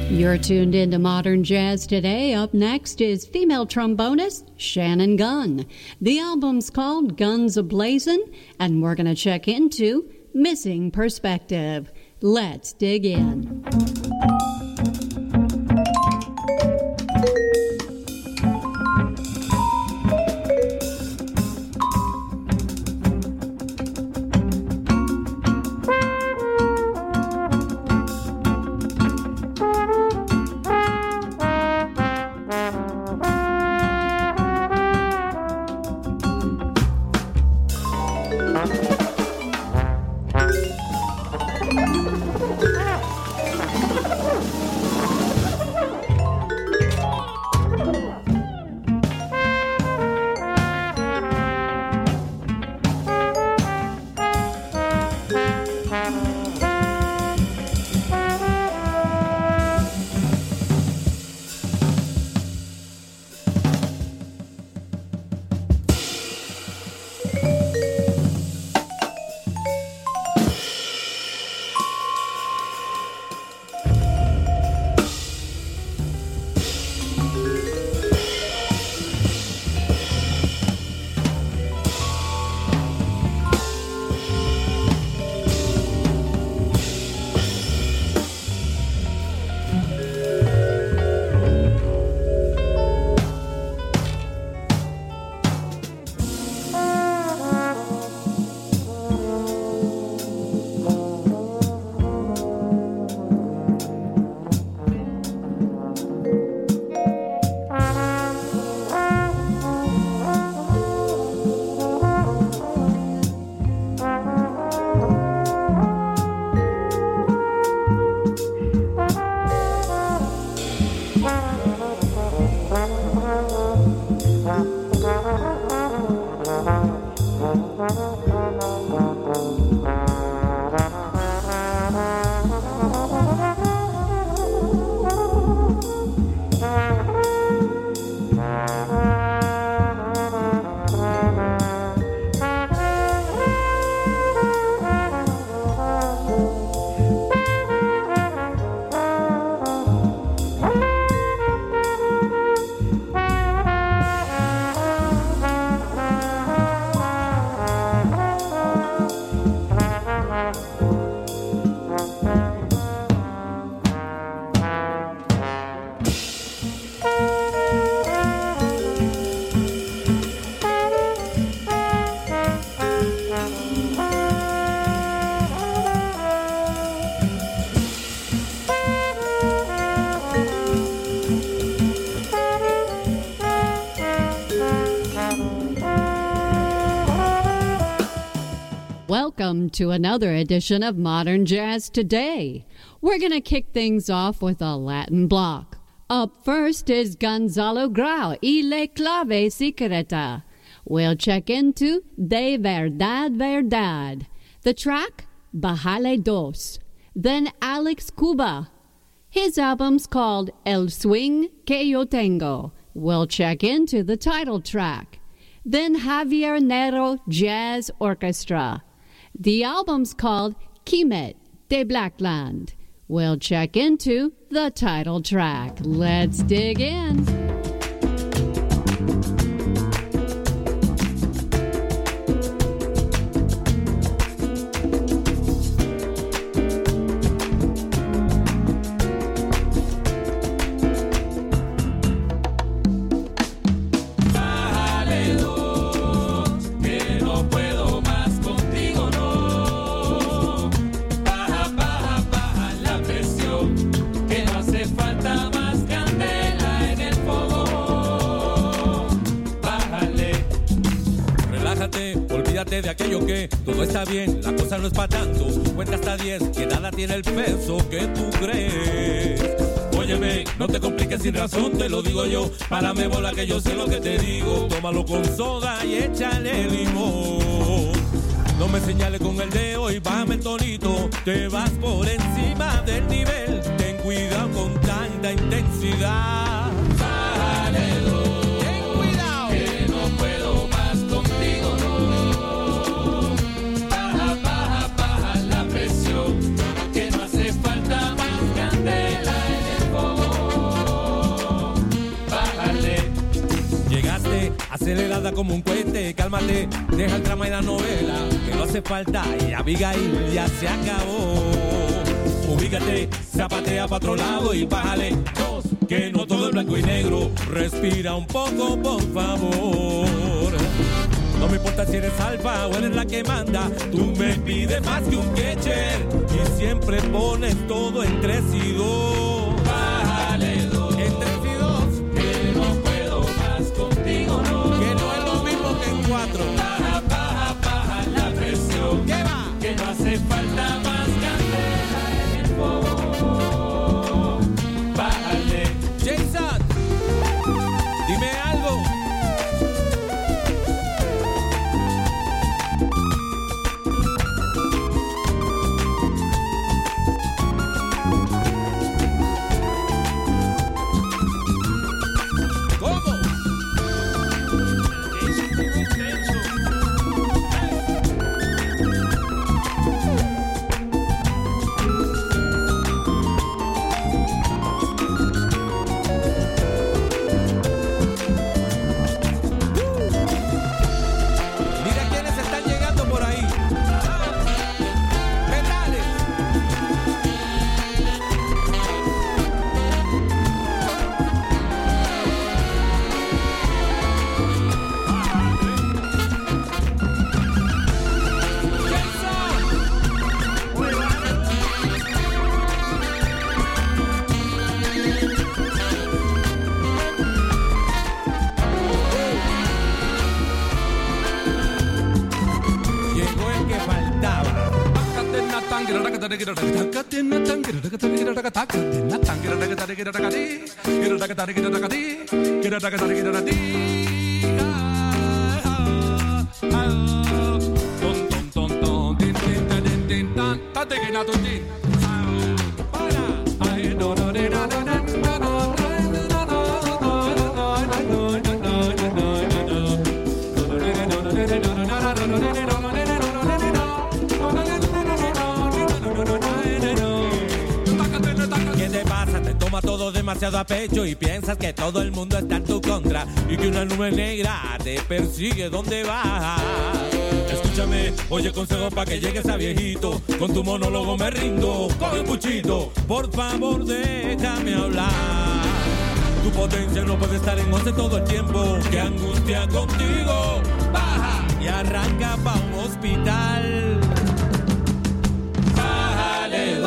You're tuned into Modern Jazz Today. Up next is female trombonist Shannon Gunn. The album's called Guns A-Blazin', and we're going to check into Missing Perspective. Let's dig in. Welcome to another edition of Modern Jazz Today. We're going to kick things off with a Latin block. Up first is Gonzalo Grau y La Clave Secreta. We'll check into De Verdad Verdad. The track, Bájale Dos. Then Alex Cuba. His album's called El Swing Que Yo Tengo. We'll check into the title track. Then Javier Nero Jazz Orchestra. The album's called Quimet de Blackland. We'll check into the title track. Let's dig in. De aquello que todo está bien, la cosa no es para tanto. Cuenta hasta 10, que nada tiene el peso que tú crees. Óyeme, no te compliques sin razón, te lo digo yo. Párame bola que yo sé lo que te digo. Tómalo con soda y échale limón. No me señales con el dedo y bájame el tonito. Te vas por encima del nivel. Ten cuidado con tanta intensidad. Bájale dos. Ten cuidado. Que no puedo más contigo, no. Baja, baja la presión. Que no hace falta más candela en el fuego. acelerada como un cohete. Cálmate, deja el drama y la novela, que no hace falta y Abigail ya se acabó. Ubícate, zapatea pa' otro lado y bájale dos, que no todo es blanco y negro. Respira un poco, por favor. No me importa si eres alfa o eres la que manda, tú me pides más que un catcher y siempre pones todo en 3 y 2. Bájale 2. En 3 y 2. Que no puedo más contigo, no. Que no es lo mismo que en 4. Baja, baja, baja la presión. ¿Qué va? Que no hace falta más candela en el fuego. Bájale. Jason, dime algo. A pecho y piensas que todo el mundo está en tu contra y que una nube negra te persigue donde vas. Escúchame, oye consejo pa' que llegues a viejito. Con tu monólogo me rindo, coge un puchito. Por favor déjame hablar. Tu potencia no puede estar en 11 todo el tiempo. Qué angustia contigo. Baja y arranca pa' un hospital. Bájale,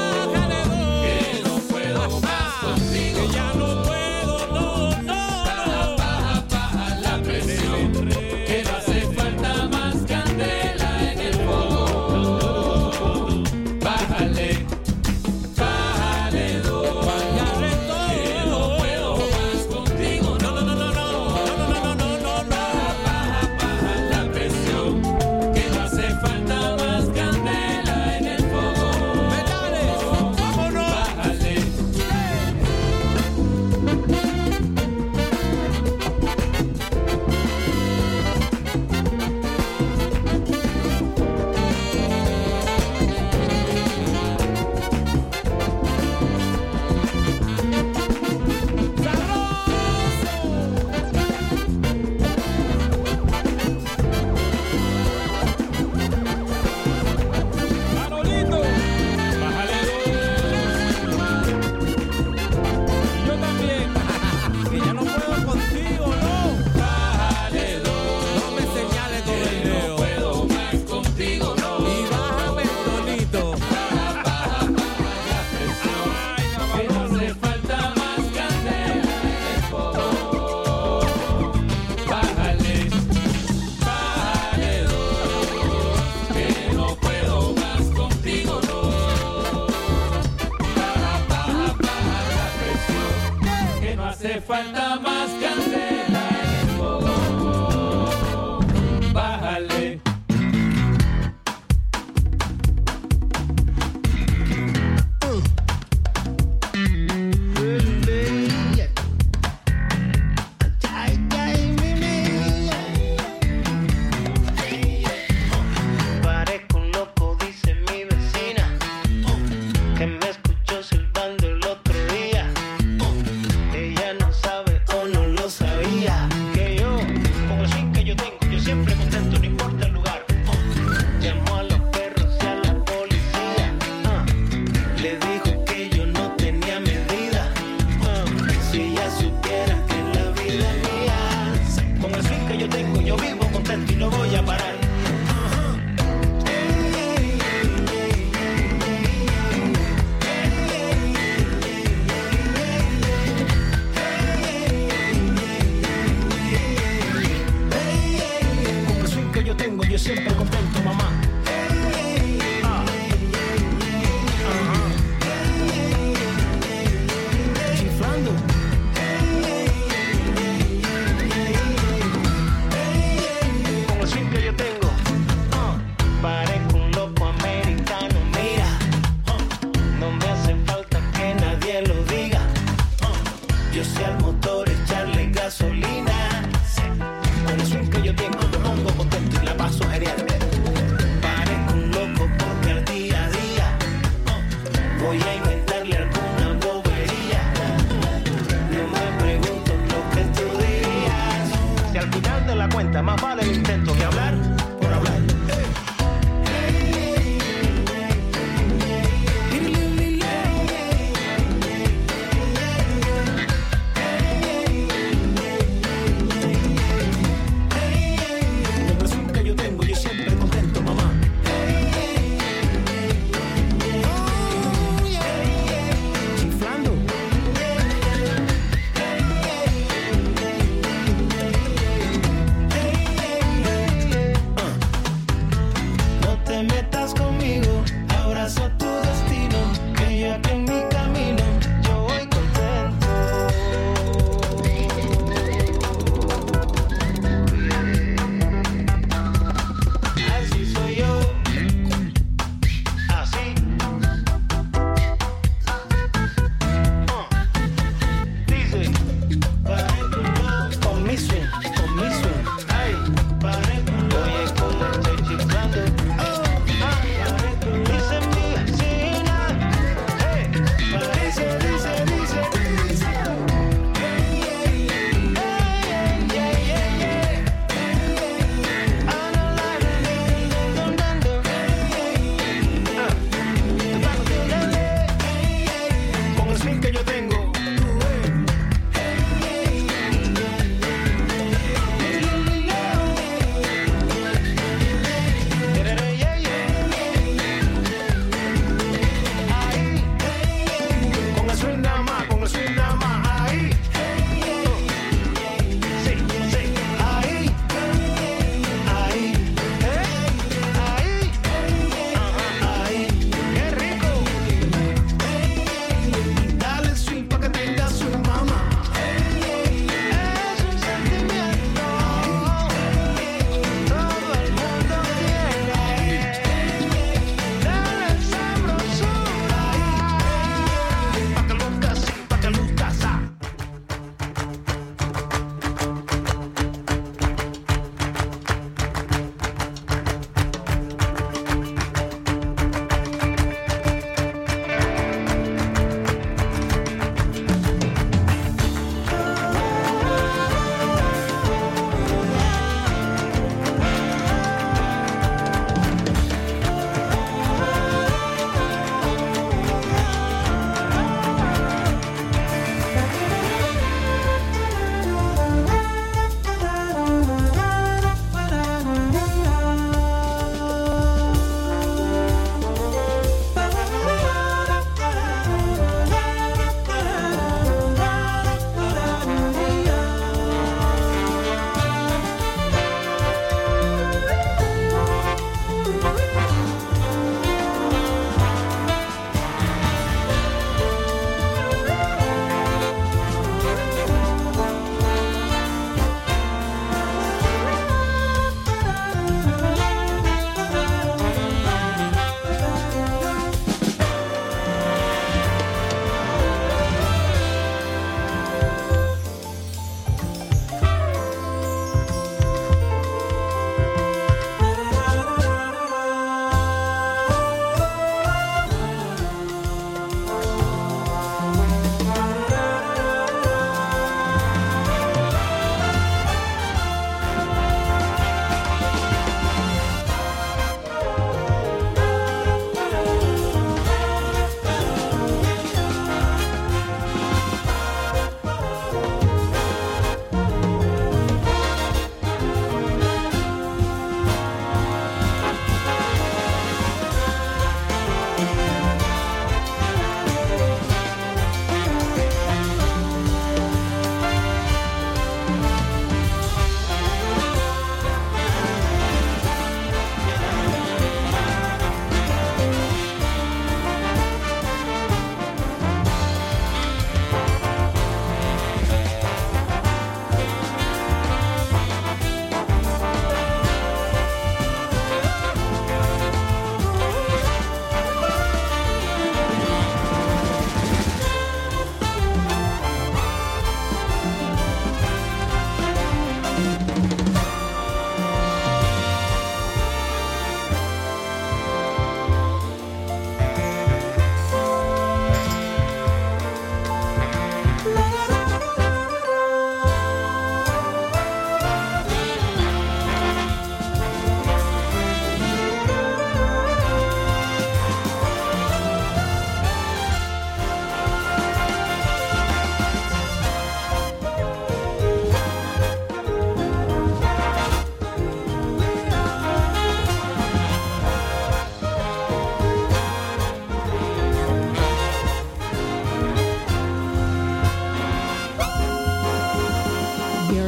falta más candela en el fuego. Bájale. Parezco un loco, dice mi vecina, que me escuchó silbando el otro día. Ella no sabe o no lo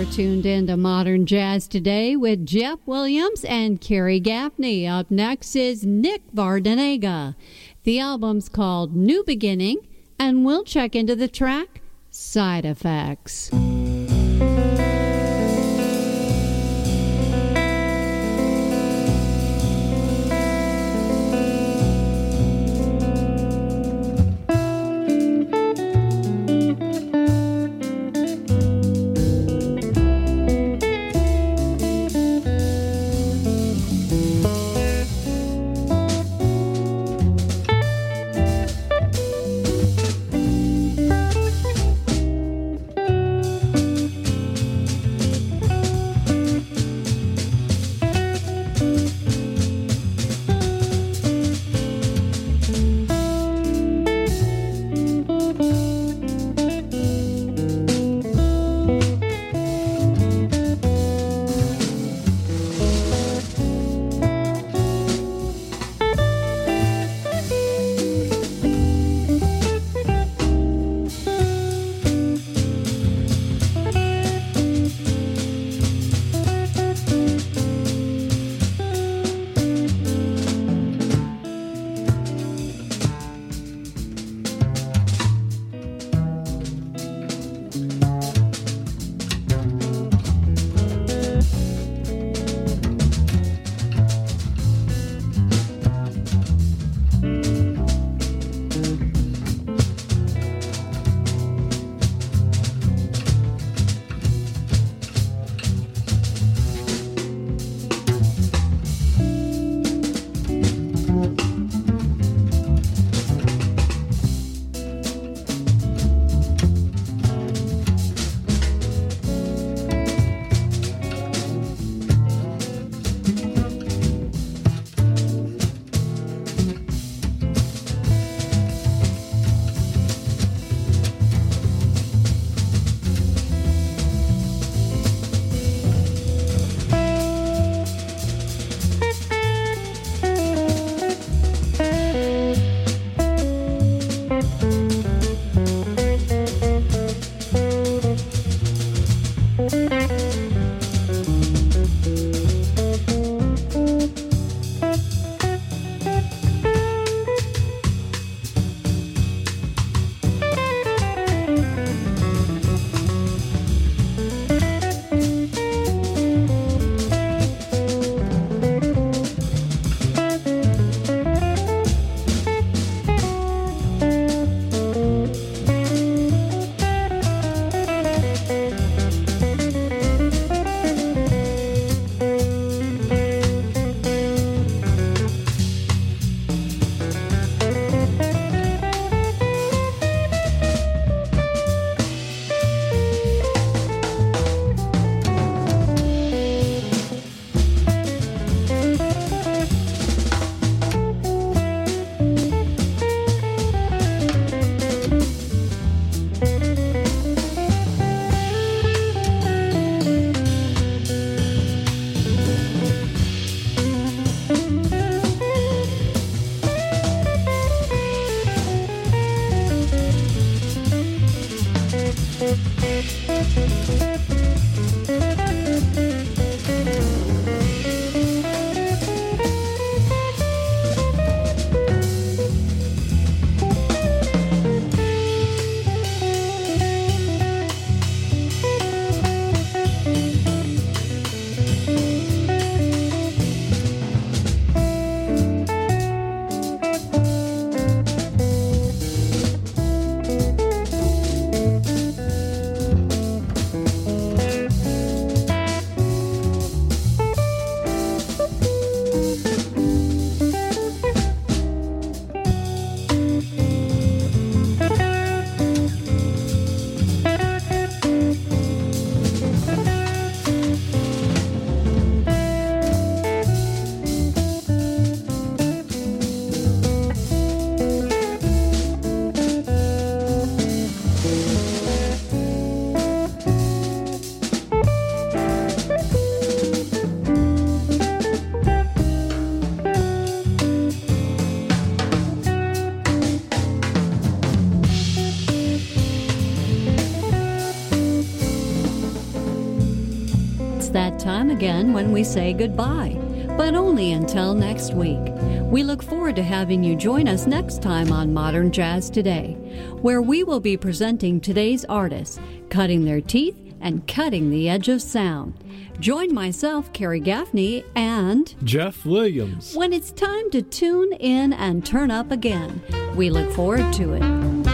tuned in to Modern Jazz Today with Jeff Williams and Carrie Gaffney. Up next is Nick Vardanega. The album's called New Beginning, and we'll check into the track Side Effects. It's that time again when we say goodbye, but only until next week. We look forward to having you join us next time on Modern Jazz Today, where we will be presenting today's artists, cutting their teeth and cutting the edge of sound. Join myself, Carrie Gaffney, and Jeff Williams when it's time to tune in and turn up again. We look forward to it.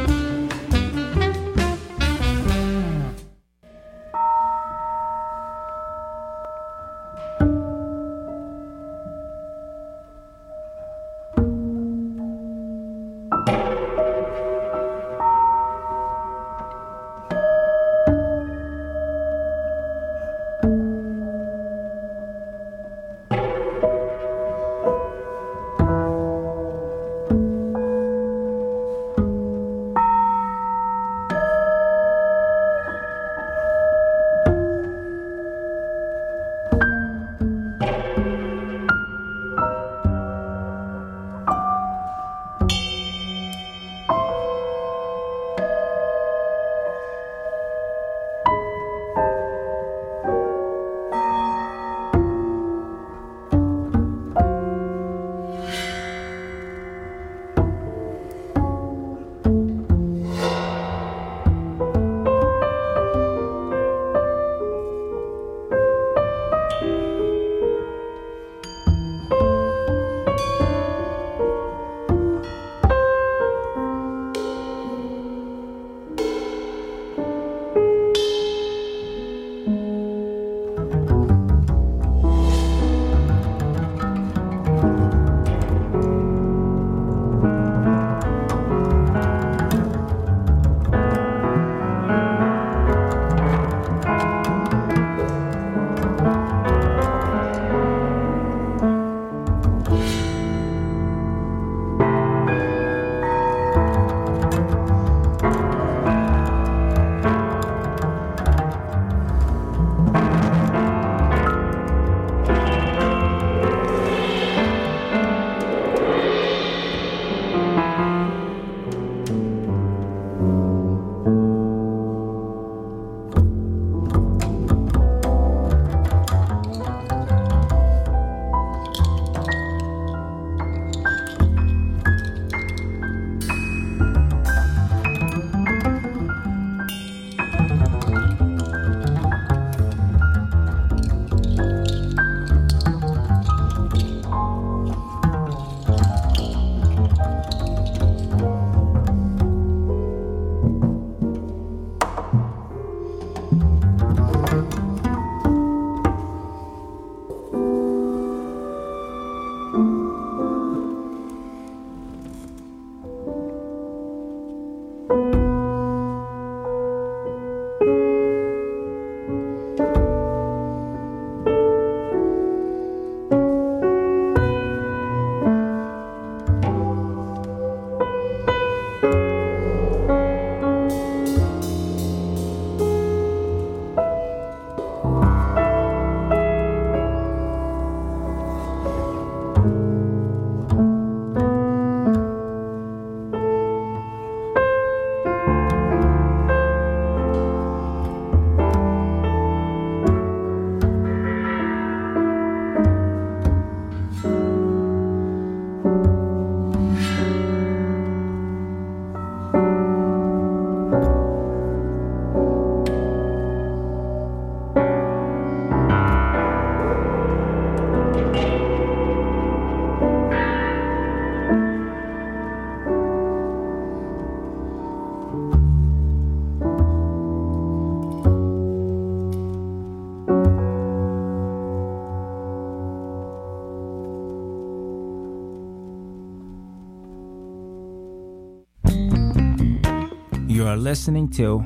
You are listening to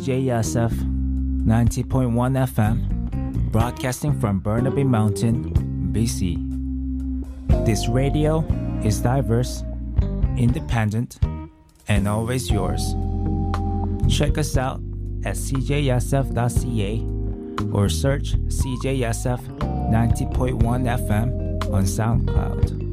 CJSF 90.1 FM, broadcasting from Burnaby Mountain, BC. This radio is diverse, independent, and always yours. Check us out at cjsf.ca or search CJSF 90.1 FM on SoundCloud.